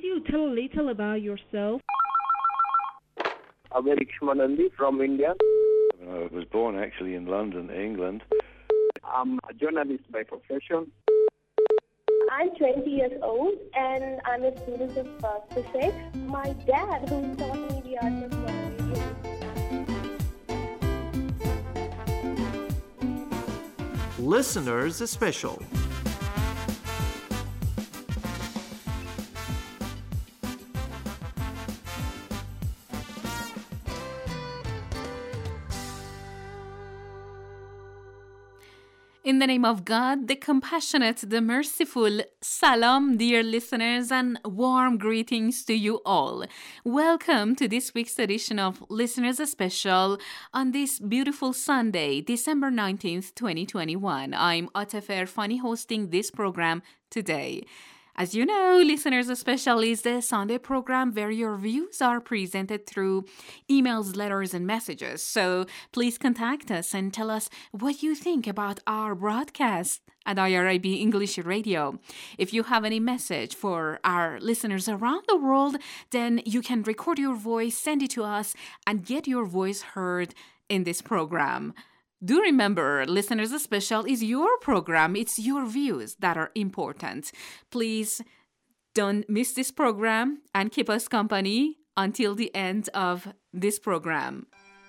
could you tell a little about yourself? Amerik Shmanandi from India. I was born actually in London, England. I'm a journalist by profession. I'm 20 years old and I'm a student of physics. My dad, who taught me the art of radio. Listeners Special. In the name of God, the compassionate, the merciful, salam, dear listeners, and warm greetings to you all. Welcome to this week's edition of Listeners Special on this beautiful Sunday, December 19th, 2021. I'm Atef Erfani hosting this program today. As you know, Listeners Special is the Sunday program where your views are presented through emails, letters, and messages. So please contact us and tell us what you think about our broadcast at IRIB English Radio. If you have any message for our listeners around the world, then you can record your voice, send it to us, and get your voice heard in this program. Do remember, Listeners Special is your program. It's your views that are important. Please don't miss this program and keep us company until the end of this program.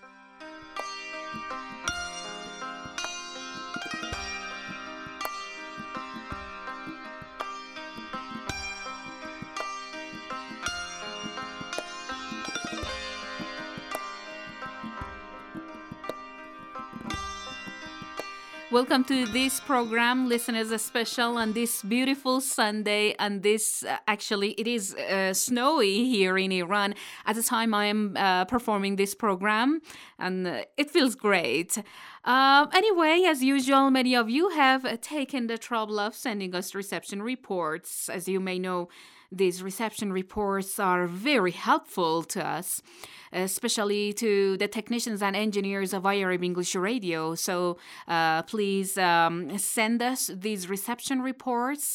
Welcome to this program, Listeners Special, on this beautiful Sunday. And this, actually, it is snowy here in Iran at the time I am performing this program, and it feels great. Anyway, as usual, many of you have taken the trouble of sending us reception reports. As you may know, these reception reports are very helpful to us, especially to the technicians and engineers of IRIB English Radio. So please send us these reception reports.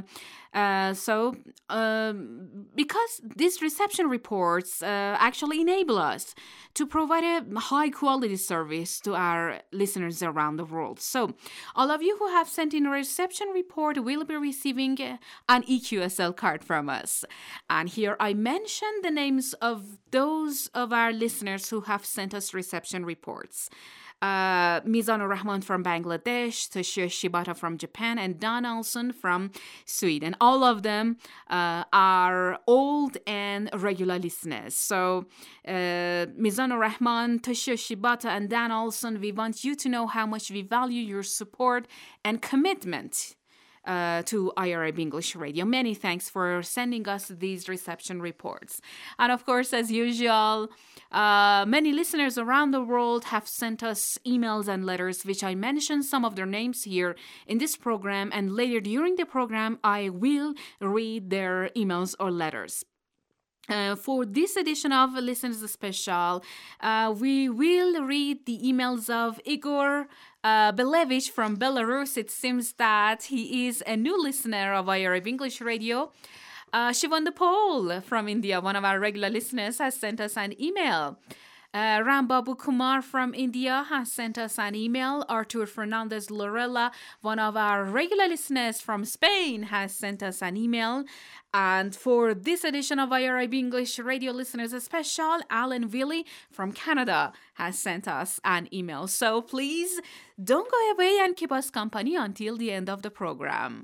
Because these reception reports actually enable us to provide a high quality service to our listeners around the world. So all of you who have sent in a reception report will be receiving an EQSL card from us. And here I mention the names of those of our listeners who have sent us reception reports. Mizanur Rahman from Bangladesh, Toshio Shibata from Japan, and Don Olson from Sweden. All of them are old and regular listeners. So Mizanur Rahman, Toshio Shibata, and Dan Olson, we want you to know how much we value your support and commitment to IRIB English Radio. Many thanks for sending us these reception reports. And of course, as usual, many listeners around the world have sent us emails and letters, which I mentioned some of their names here in this program, and later during the program, I will read their emails or letters. For this edition of Listeners Special, we will read the emails of Igor Belevich from Belarus. It seems that he is a new listener of IRIB English Radio. Shivan Depol from India, one of our regular listeners, has sent us an email. Rambabu Kumar from India has sent us an email. Artur Fernandez Lorella, one of our regular listeners from Spain, has sent us an email. And for this edition of IRIB English Radio Listeners Special, Alan Willie from Canada has sent us an email. So please don't go away and keep us company until the end of the program.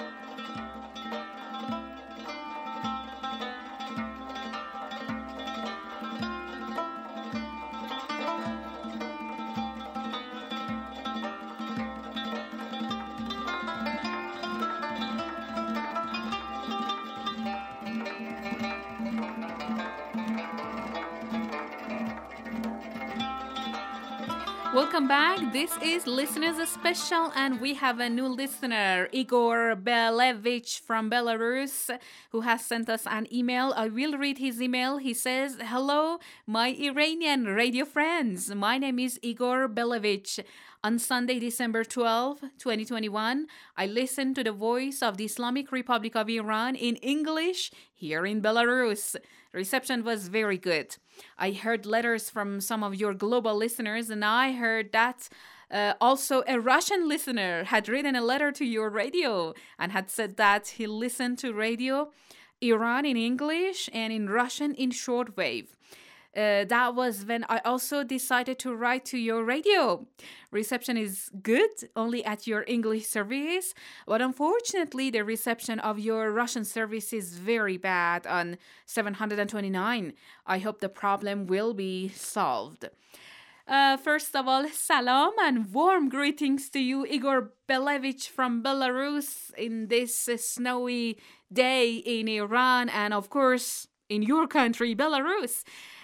Welcome back. This is Listeners Special, and we have a new listener, Igor Belevich from Belarus, who has sent us an email. I will read his email. He says, "Hello, my Iranian radio friends. My name is Igor Belevich. On Sunday, December 12, 2021, I listened to the voice of the Islamic Republic of Iran in English here in Belarus. Reception was very good. I heard letters from some of your global listeners, and I heard that also a Russian listener had written a letter to your radio and had said that he listened to Radio Iran in English and in Russian in shortwave. That was when I also decided to write to your radio. Reception is good only at your English service, but unfortunately the reception of your Russian service is very bad on 729. I hope the problem will be solved. First of all, salam and warm greetings to you, Igor Belevich from Belarus, in this snowy day in Iran and, of course, in your country, Belarus.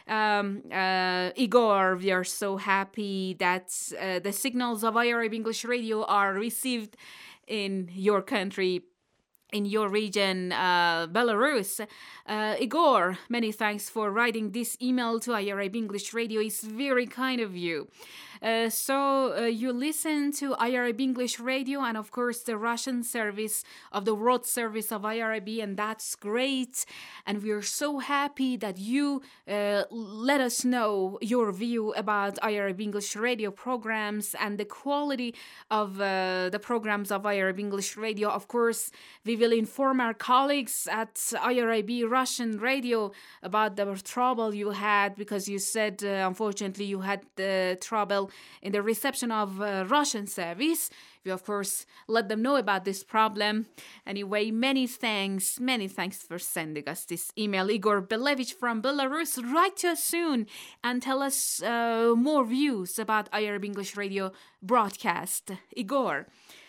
Igor, we are so happy that the signals of IRIB English Radio are received in your country, in your region, Belarus. Igor, many thanks for writing this email to IRIB English Radio. It's very kind of you. So you listen to IRIB English Radio and, of course, the Russian service of the World Service of IRIB, and that's great. And we are so happy that you let us know your view about IRIB English Radio programs and the quality of the programs of IRIB English Radio. Of course, we will inform our colleagues at IRIB Russian Radio about the trouble you had, because you said, unfortunately, you had trouble in the reception of Russian service. We, of course, let them know about this problem. Anyway, many thanks for sending us this email. Igor Belevich from Belarus, write to us soon and tell us more views about IRIB English Radio broadcast. Igor.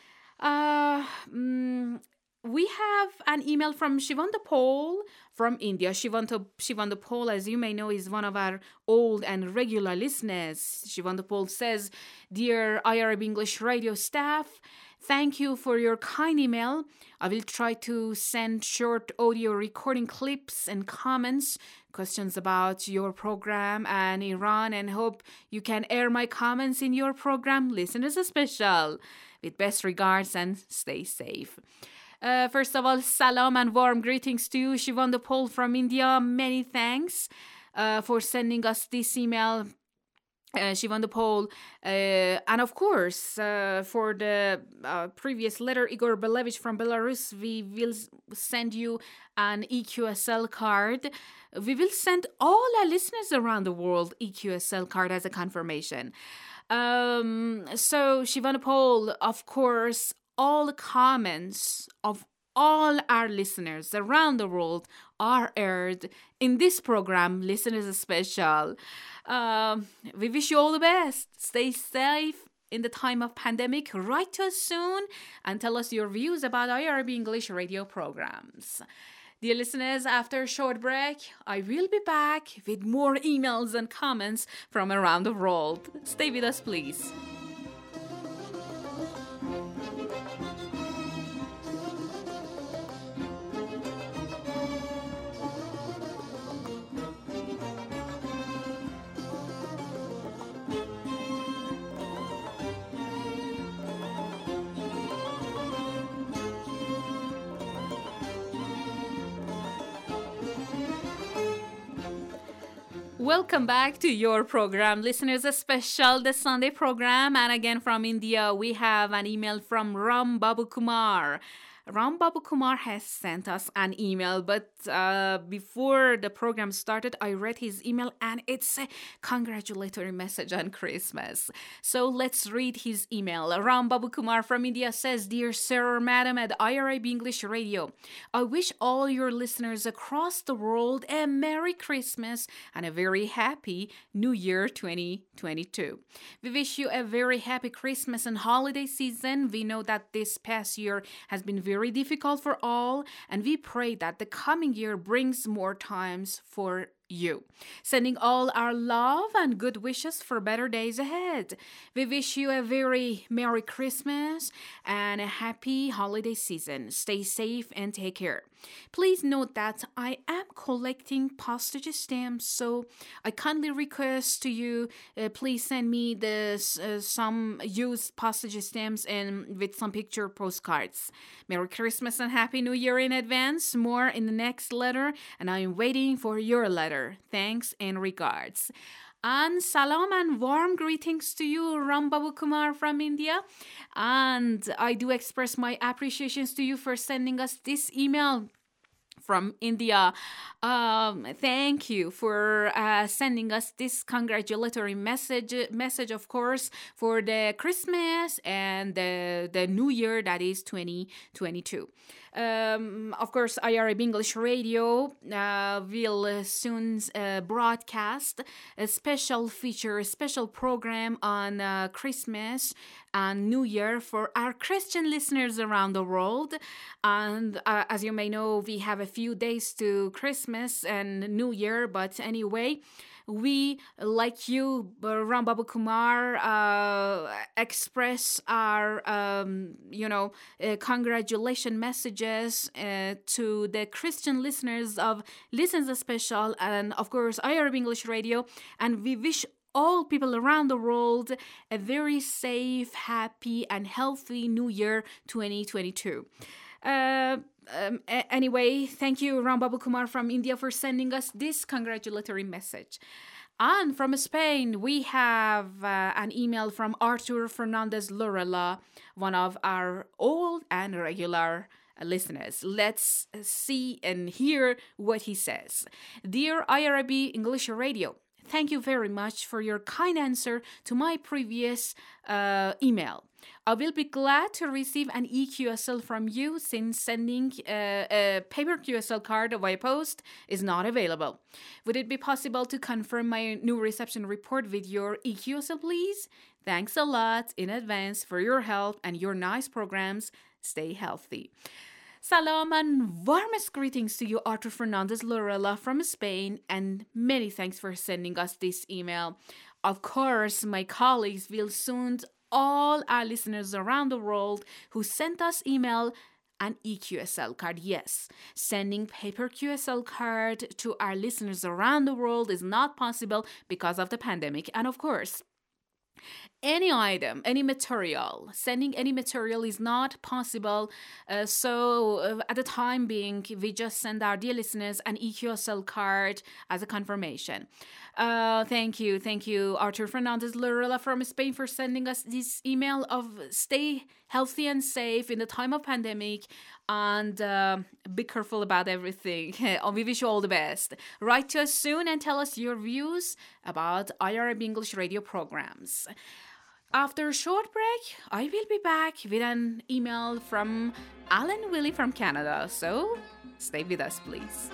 We have an email from Shivanta Paul from India. Shivanta Paul, as you may know, is one of our old and regular listeners. Shivanta Paul says, "Dear IRIB English Radio staff, thank you for your kind email. I will try to send short audio recording clips and comments, questions about your program and Iran, and hope you can air my comments in your program. Listeners special. With best regards and stay safe." First of all, salam and warm greetings to you, Shivanta Paul from India. Many thanks for sending us this email, Shivanta Paul. And of course, for the previous letter, Igor Belevich from Belarus, we will send you an EQSL card. We will send all our listeners around the world EQSL card as a confirmation. So, Shivanta Paul, of course, all the comments of all our listeners around the world are aired in this program, Listeners Special. We wish you all the best. Stay safe in the time of pandemic. Write to us soon and tell us your views about IRIB English radio programs. Dear listeners, after a short break, I will be back with more emails and comments from around the world. Stay with us, please. Welcome back to your program, Listeners Special, the Sunday program. And again from India, we have an email from Ram Babu Kumar. Ram Babu Kumar has sent us an email, but before the program started, I read his email and it's a congratulatory message on Christmas. So let's read his email. Ram Babu Kumar from India says, "Dear Sir or Madam at IRIB English Radio, I wish all your listeners across the world a Merry Christmas and a very happy New Year 2022. We wish you a very happy Christmas and holiday season. We know that this past year has been very difficult for all, and we pray that the coming year brings more times for you. Sending all our love and good wishes for better days ahead. We wish you a very Merry Christmas and a happy holiday season. Stay safe and take care. Please note that I am collecting postage stamps, so I kindly request to you, please send me some used postage stamps and with some picture postcards. Merry Christmas and Happy New Year in advance. More in the next letter, and I am waiting for your letter. Thanks and regards. And salam and warm greetings to you, Ram Babu Kumar from India. And I do express my appreciations to you for sending us this email from India. Thank you for sending us this congratulatory message, of course, for the Christmas and the New Year, that is 2022. Of course, IRIB English Radio will soon broadcast a special feature, a special program on Christmas and New Year for our Christian listeners around the world. And as you may know, we have a few days to Christmas and New Year, but anyway, we, like you, Ram Babu Kumar, express our, congratulation messages to the Christian listeners of Listens Special and, of course, IRB English Radio. And we wish all people around the world a very safe, happy, and healthy New Year 2022. Anyway, thank you, Ram Babu Kumar from India, for sending us this congratulatory message. And from Spain, we have an email from Artur Fernandez Lorela, one of our old and regular listeners. Let's see and hear what he says. Dear IRB English Radio, thank you very much for your kind answer to my previous email. I will be glad to receive an EQSL from you since sending a paper QSL card via post is not available. Would it be possible to confirm my new reception report with your EQSL, please? Thanks a lot in advance for your help and your nice programs. Stay healthy. Salam and warmest greetings to you, Artur Fernandez Lorela from Spain, and many thanks for sending us this email. Of course, my colleagues will soon all our listeners around the world who sent us email an EQSL card. Yes, sending paper QSL card to our listeners around the world is not possible because of the pandemic. And of course, any item, any material, sending any material is not possible. So at the time being, we just send our dear listeners an EQSL card as a confirmation. Thank you, Artur Fernandez Lorela from Spain, for sending us this email of stay healthy and safe in the time of pandemic, and be careful about everything. We wish you all the best. Write to us soon and tell us your views about IRB English radio programs. After a short break, I will be back with an email from Alan Willie from Canada. So stay with us, please.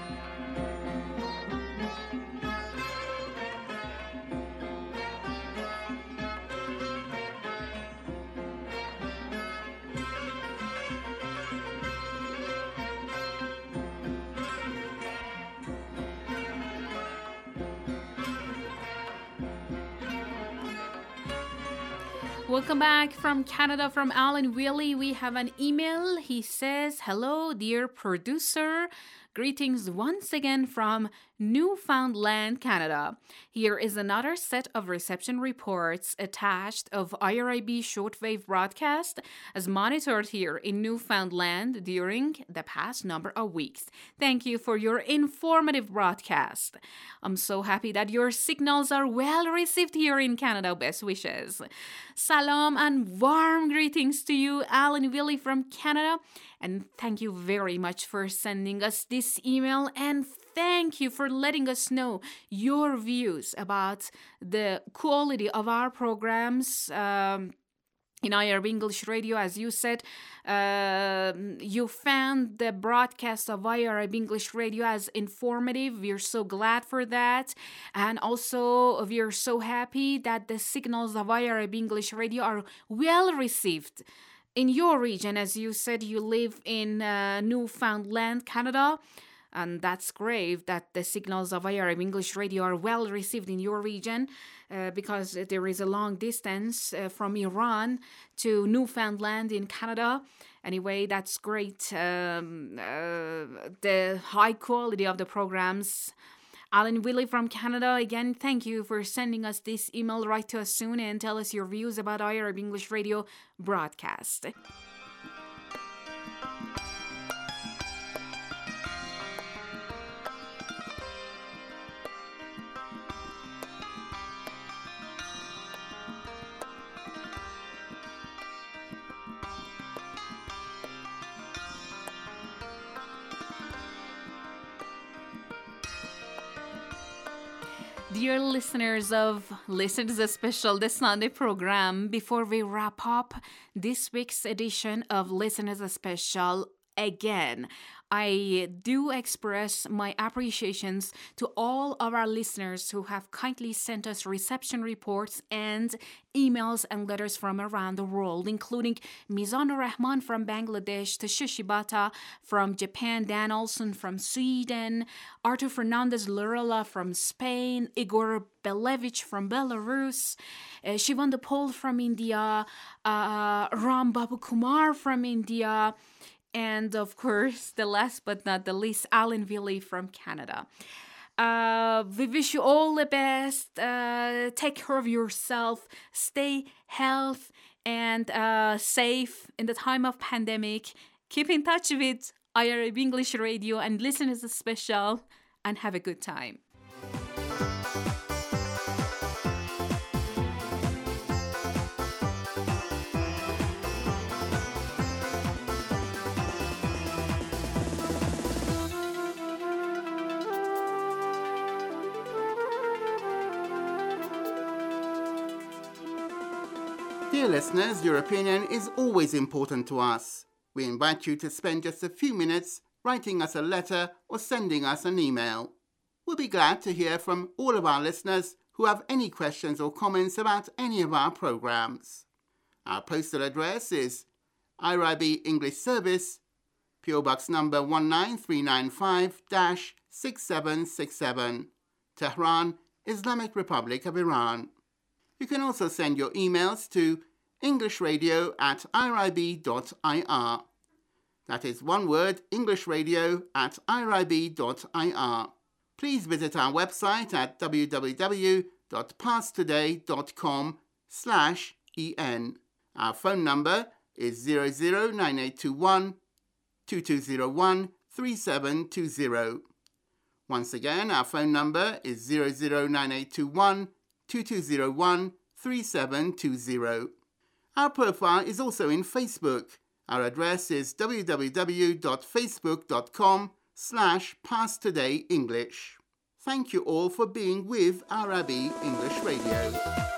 Welcome back from Canada, from Alan Willie. We have an email. He says, hello, dear producer. Greetings once again from Newfoundland, Canada. Here is another set of reception reports attached of IRIB shortwave broadcast as monitored here in Newfoundland during the past number of weeks. Thank you for your informative broadcast. I'm so happy that your signals are well received here in Canada. Best wishes. Salam and warm greetings to you, Alan Willie from Canada. And thank you very much for sending us this email, and thank you for letting us know your views about the quality of our programs in IRB English Radio. As you said, you found the broadcast of IRB English Radio as informative. We're so glad for that. And also, we're so happy that the signals of IRB English Radio are well received in your region. As you said, you live in Newfoundland, Canada, and that's great that the signals of IRB English Radio are well received in your region, because there is a long distance from Iran to Newfoundland in Canada. Anyway, that's great. the high quality of the programs. Alan Willie from Canada, again, thank you for sending us this email. Write to us soon and tell us your views about IRB English Radio broadcast. Dear listeners of Listeners Special, the Sunday program, before we wrap up this week's edition of Listeners Special, again, I do express my appreciations to all of our listeners who have kindly sent us reception reports and emails and letters from around the world, including Mizanur Rahman from Bangladesh, Tashishi Bata from Japan, Dan Olson from Sweden, Artur Fernandez Lurella from Spain, Igor Belevich from Belarus, Shivan Depol from India, Ram Babu Kumar from India, and of course, the last but not the least, Alan Willie from Canada. We wish you all the best. Take care of yourself. Stay healthy and safe in the time of pandemic. Keep in touch with IRB English Radio and Listeners Special, and have a good time. Dear listeners, your opinion is always important to us. We invite you to spend just a few minutes writing us a letter or sending us an email. We'll be glad to hear from all of our listeners who have any questions or comments about any of our programs. Our postal address is IRIB English Service, PO Box number 19395-6767, Tehran, Islamic Republic of Iran. You can also send your emails to englishradio@irib.ir. That is one word, englishradio@irib.ir. Please visit our website at www.passtoday.com/en. Our phone number is 009821 2201 3720. Once again, our phone number is 009821 2201 3720. Our profile is also in Facebook. Our address is www.facebook.com/PasTodayEnglish. Thank you all for being with IRB English Radio.